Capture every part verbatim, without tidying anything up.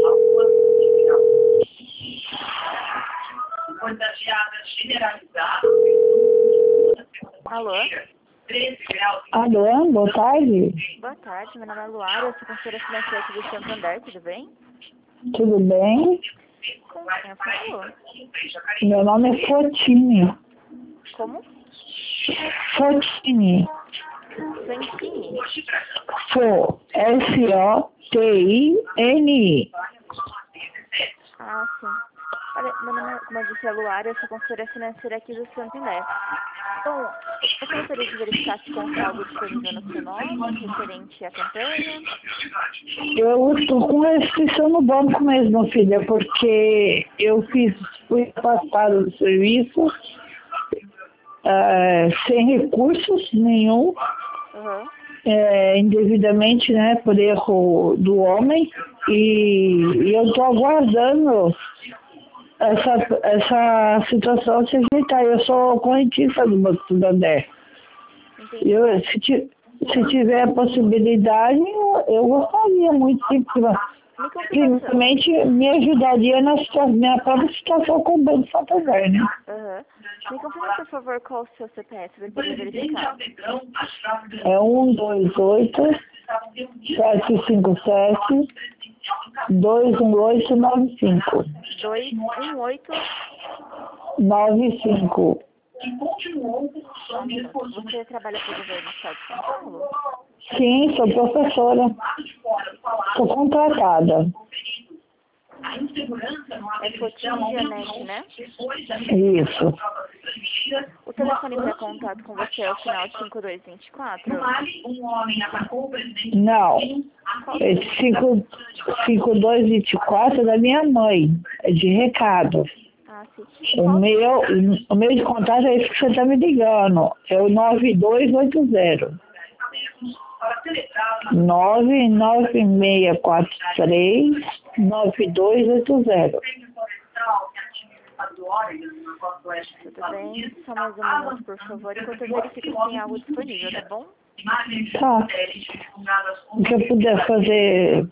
Alô? Alô, boa tarde. Boa tarde, meu nome é Luara, eu sou consultora financeira aqui do Santander, tudo bem? Tudo bem? Com quem, por favor? Meu nome é Fotini. Como? Fotini. Santini? Fo, S O T I N I. Ah, sim. Olha, meu nome é, como eu disse, é Luara, eu sou consultora financeira aqui do Santander. Bom, eu gostaria de verificar se consta algo disponível no seu nome, referente à campanha. Eu estou com restrição no banco mesmo, filha, porque eu fiz, fui afastada do serviço, eh, sem recursos nenhum, Uhum. eh, indevidamente, né, por erro do homem, e, e eu estou aguardando essa, essa situação se ajeitar. Eu sou correntista do Banco do Santander. Entendi. Eu, se, ti- se tiver a possibilidade, eu, eu gostaria muito, sim, porque, Me confirma seu... primeiramente, me ajudaria na situa- minha própria situação com o Banco Santander, né? Uhum. Me confirma, por favor, qual o seu C P F, para eu poder verificar. É um dois oito, sete cinco sete, dois um oito nove cinco. dois um oito... nove cinco. Um minuto. Você trabalha para o governo do Estado de São Paulo? Sim, sou professora. Sou contratada. É Fotini Janete, né? Isso. O telefone para contato com você é o final de cinco dois dois quatro? Não. Esse cinco dois dois quatro é da minha mãe. É de recado. Ah, sim. O Qual... meu, o meu de contato é esse que você está me ligando. É o nove dois oito zero. nove nove seis quatro três nove dois oito zero. Tudo bem? Só mais um minuto, por favor, enquanto eu verifico se tem algo disponível, tá bom? Tá. O que eu puder fazer...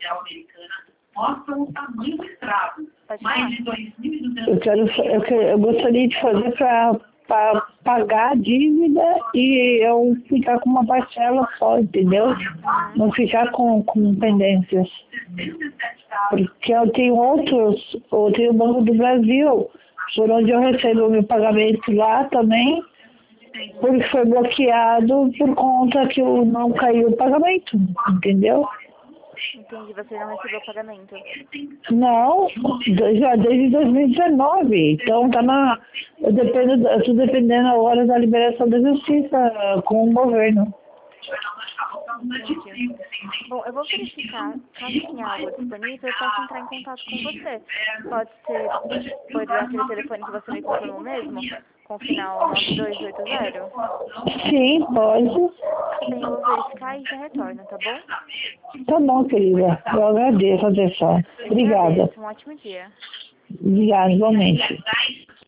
Pode falar? Eu, quero, eu, quero, eu gostaria de fazer para pagar a dívida e eu ficar com uma parcela só, entendeu? Não ficar com, com pendências. Porque eu tenho outros, eu tenho o Banco do Brasil, por onde eu recebo o meu pagamento lá também, porque foi bloqueado por conta que eu não caiu o pagamento, entendeu? Entendi, você não recebeu o pagamento. Não, já desde dois mil e dezenove. Então tá na. Eu dependo, eu tô dependendo a hora da liberação da justiça com o governo. Entendi. Bom, eu vou verificar, caso tenha algo disponível, eu posso entrar em contato com você. Pode ser por aquele telefone que você me confirmou mesmo? Com o final nove dois oito zero? Sim, pode. Tudo bem, eu vou verificar e já retorno, tá bom? Tá bom, querida. Eu agradeço a atenção. Eu que Obrigada. agradeço. Um ótimo dia. Obrigada, igualmente.